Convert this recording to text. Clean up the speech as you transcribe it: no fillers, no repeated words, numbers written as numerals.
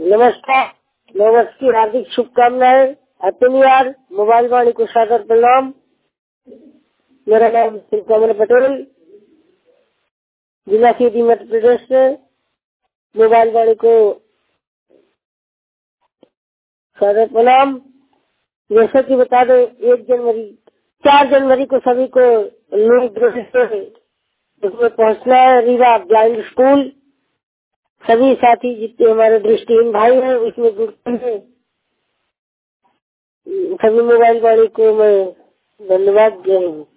नमस्कार। नववर्ष की हार्दिक शुभकामनाएं। Happy new year. Mobile Vaani को सादर प्रणाम। मेरा नाम श्री कमल पटेल, जिला सीधी मध्य प्रदेश से। मोबाइल वाणी को सादर प्रणाम। जैसा कि बता दो, 4 जनवरी को सभी को नई दृष्टि से उसमें पहुंचना है। Rewa blind school. सभी साथी जितने हमारे दृष्टिहीन भाई हैं उसमें जुड़ते हैं। सभी मोबाइल वाणी को मैं धन्यवाद दे रही हूँ।